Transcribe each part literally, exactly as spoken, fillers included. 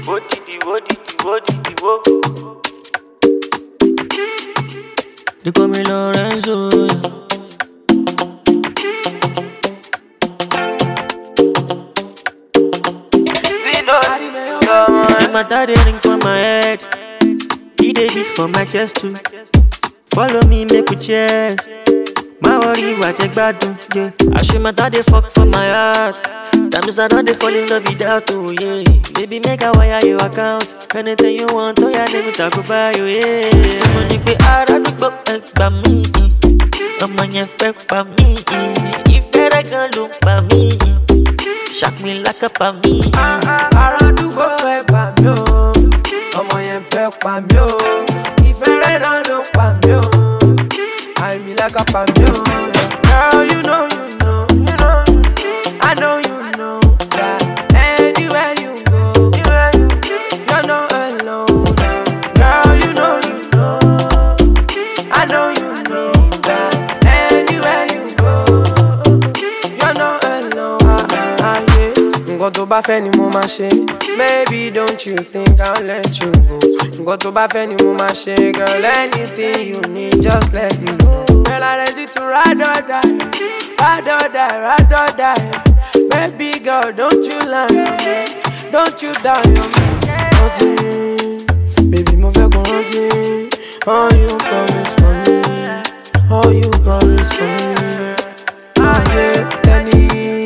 What did you, what did you, what did you, what? They call me Lorenzo. And my daddy ring for my head. He dey beats for my chest too. Follow me, make we cheers. My worry, watch a bad yeah. I show my daddy fuck for my heart. Times I don't dey fall in love with that too, yeah. Baby, make a wire your account. Anything you want, oh yeah, let me talk about you, yeah. Money be hard, I do by me. I'm on your fake by me. If you're a girl, look by me. Shock me like a pa me. Ara dugbo e pa mi o, ọmọ yẹn fẹ́ pa mi o. Ìfẹ́ rẹ̀ náà ló pa mi o, àìmí like a pa mi o. Girl, you know, you know, you know, I know you know that anywhere you go, you're not alone. Girl, you know, you know, I know you know that anywhere you go, you're not alone. Nǹkan tó bá fẹ́ ni mo máa ṣe. Baby, don't you think I'll let you go? Nǹkan tó bá fẹ́ ni mo máa ṣe. Girl, anything you need, just let me know. Girl, I'm ready to ride or die, ride or die, ride or die. Baby girl, don't you lie on me, don't you die on me. Nothing, baby, mo fẹ́ kó rántí. All you promise for me, all you promise for me. Ah yeah, Tenny.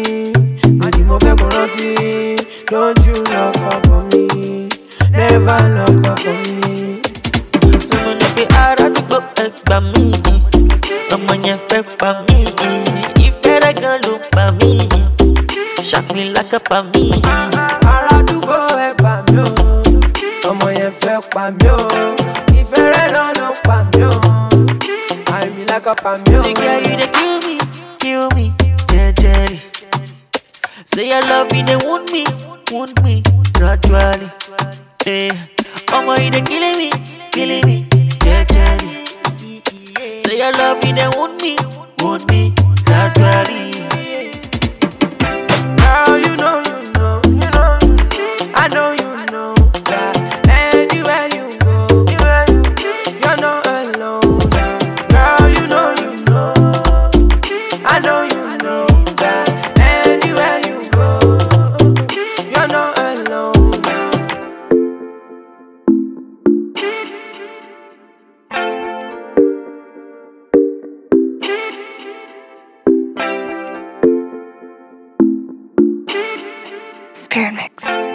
Mo fẹ́ kó rántí, don't you lock up on me, never lock up on me. Ọmọ ní pé ara dúgbò ẹgbà mí, ọmọ yẹn fẹ́ pa mí. Ìfẹ́ rẹ̀ gan ló pa mí, ṣàpín lákàpá mi. Ara dúgbò ẹgbà mí o, ọmọ yẹn fẹ́ pa mí o. Ìfẹ́ rẹ̀ náà ló pa mí o, àìmí lákàpá mi o. Say girl, you dey kill me, kill me, jejely. Say your love, you dey wound me, wound me gradually. Yeah, ọmọ you dey killing me, killing me, jejely. Say your love, you dey wound me, wound me gradually. Girl, you know, you know, you know, I know you know that anywhere you go, you're not alone. Girl, you know, you know, I know you know that anywhere you go, you're not alone. Spirit Mix.